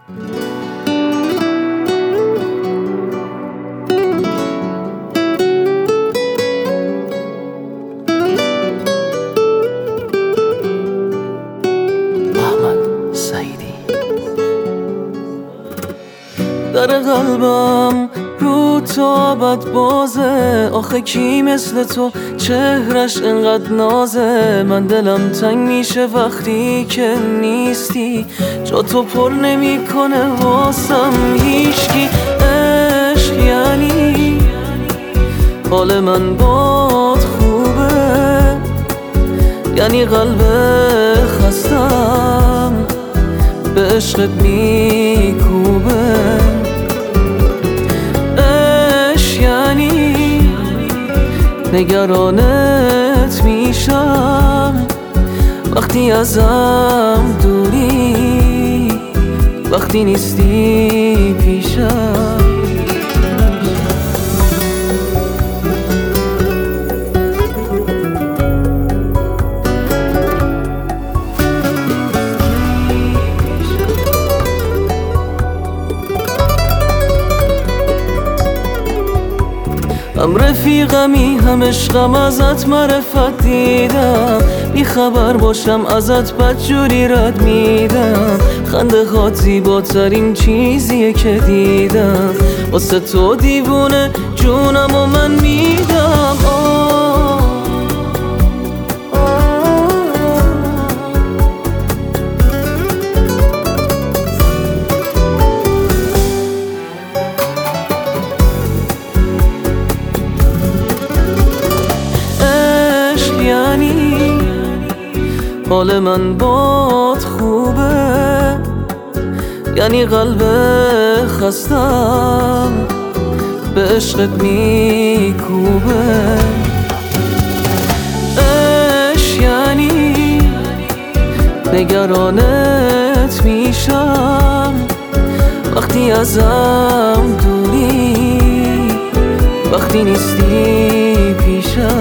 در قلبم رو تا ابد بازه، آخه کی مثل تو چهرش انقدر نازه. من دلم تنگ میشه وقتی که نیستی، جا تو پر نمیکنه واسم هیچکی. عشق یعنی حال من باد خوبه، یعنی قلب خستم به عشقت میکوبه. عشق یعنی نگرانت میشم وقتی ازم دوری، وقتی نیستی پیشم. هم رفیقمی هم عشقم، ازت معرفت دیدم، بی خبر باشم ازت بدجوری رد میدم. خنده هات زیباترین چیزیه که دیدم، واسه تو دیوونه جونم و من میدم. یعنی حال من باد خوبه، یعنی قلب خستم به عشقت میکوبه. عشق یعنی نگرانت میشم وقتی ازم دوری، وقتی نیستی پیشم.